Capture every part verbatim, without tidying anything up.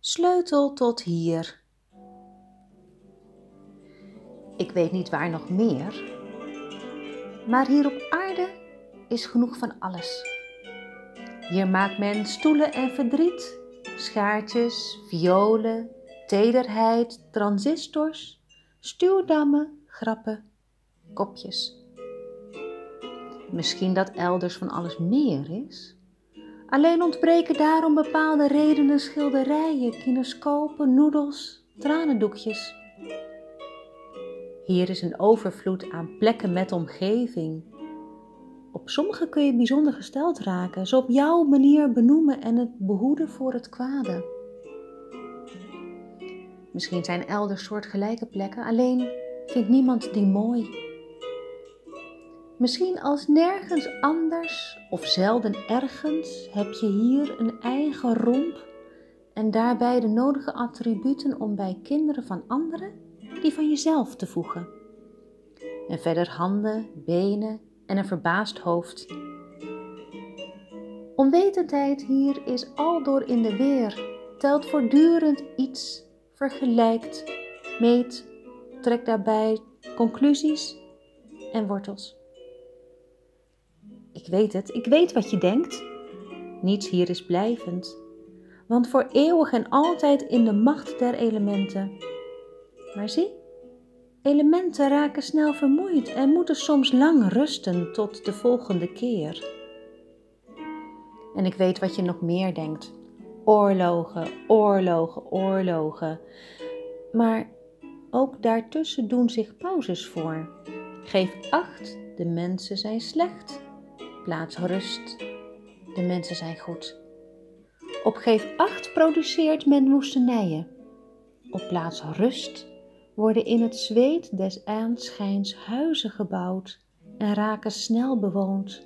Sleutel tot hier. Ik weet niet waar nog meer, maar hier op aarde is genoeg van alles. Hier maakt men stoelen en verdriet, schaartjes, violen, tederheid, transistors, stuwdammen, grappen, kopjes. Misschien dat elders van alles meer is. Alleen ontbreken daarom bepaalde redenen schilderijen, kinescopen, noedels, tranendoekjes. Hier is een overvloed aan plekken met omgeving. Op sommige kun je bijzonder gesteld raken, ze op jouw manier benoemen en het behoeden voor het kwade. Misschien zijn elders soortgelijke plekken, alleen vindt niemand die mooi. Misschien als nergens anders of zelden ergens heb je hier een eigen romp en daarbij de nodige attributen om bij kinderen van anderen die van jezelf te voegen. En verder handen, benen en een verbaasd hoofd. Onwetendheid hier is aldoor in de weer, telt voortdurend iets, vergelijkt, meet, trekt daarbij conclusies en wortels. Ik weet het, ik weet wat je denkt. Niets hier is blijvend, want voor eeuwig en altijd in de macht der elementen. Maar zie, elementen raken snel vermoeid en moeten soms lang rusten tot de volgende keer. En ik weet wat je nog meer denkt. Oorlogen, oorlogen, oorlogen. Maar ook daartussen doen zich pauzes voor. Geef acht, de mensen zijn slecht. Plaats rust, de mensen zijn goed. Op geef acht produceert men woestenijen. Op plaats rust worden in het zweet des aanschijns huizen gebouwd en raken snel bewoond.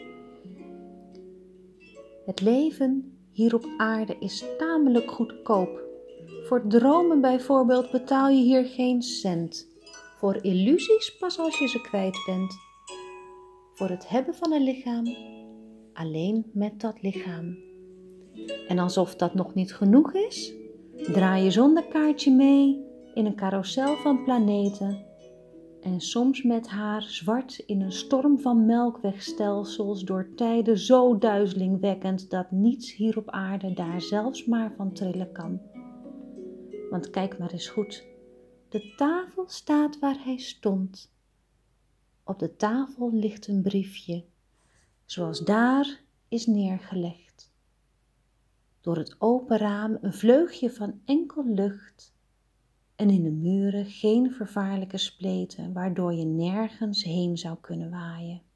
Het leven hier op aarde is tamelijk goedkoop. Voor dromen bijvoorbeeld betaal je hier geen cent. Voor illusies pas als je ze kwijt bent. Voor het hebben van een lichaam, alleen met dat lichaam. En alsof dat nog niet genoeg is, draai je zonder kaartje mee in een carousel van planeten en soms met haar zwart in een storm van melkwegstelsels door tijden zo duizelingwekkend dat niets hier op aarde daar zelfs maar van trillen kan. Want kijk maar eens goed, de tafel staat waar hij stond. Op de tafel ligt een briefje, zoals daar is neergelegd. Door het open raam een vleugje van enkel lucht en in de muren geen vervaarlijke spleten, waardoor je nergens heen zou kunnen waaien.